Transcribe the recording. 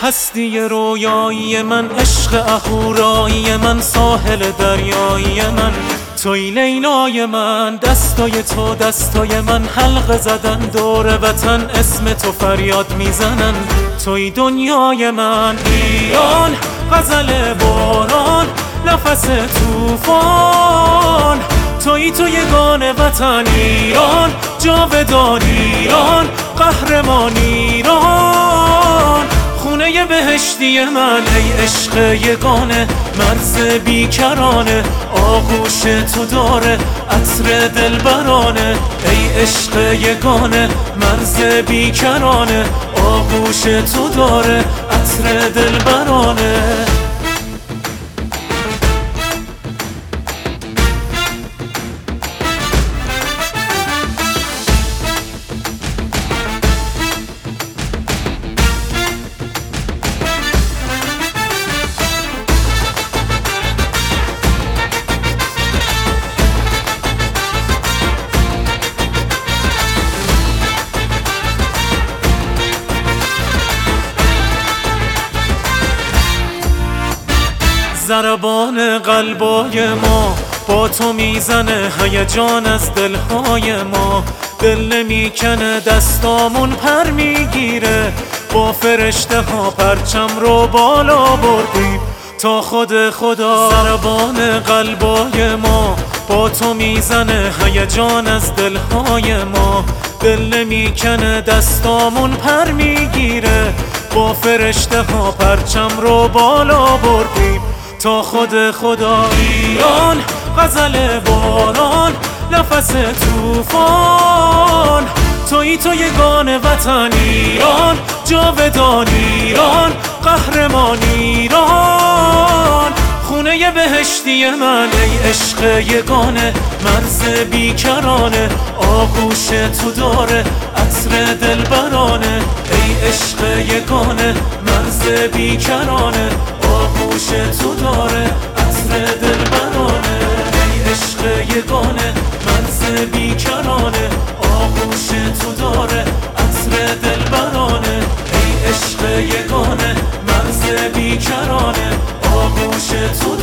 هستی رویایی من، عشق اهورایی من، ساحل دریایی من، توی لیلای من. دستای تو دستای من، حلقه زدن دور وطن، اسم تو فریاد میزنن، توی دنیای من. ایران غزل باران، نفس توفان، توی تو یگان وطن. ایران جاودان، ایران قهرمان، ایران خونه بهشتی من. ای عشق یگانه، مرز بیکرانه، آغوش تو داره عطر دلبرانه. ای عشق یگانه، مرز بیکرانه، آغوش تو داره عطر دلبرانه. ضربان قلبای ما با تو میزنه، هیجان از دلهای ما. دل نمیکنه، دستامون پر میگیره، با فرشته ها پرچم رو بالا بردیم تا خود خدا. ضربان قلبای ما با تو میزنه، هیجان از دلهای ما. دل نمیکنه، دستامون پر میگیره، با فرشته ها پرچم رو بالا بردیم تا خود خدا. ایران غزل باران، نفس توفان، توی تو یگان وطن. ایران جاودان، ایران قهرمان، ایران خونه بهشتی من. ای عشق یگانه، مرز بیکرانه، آغوش تو داره عطر دلبرانه. ای عشق یگانه، مرز بیکرانه، آغوش تو داره عطر دلبرانه. ای عشق یگانه، مرز بیکرانه، آغوش تو داره عطر دلبرانه. ای عشق یگانه، مرز بیکرانه، آغوش تو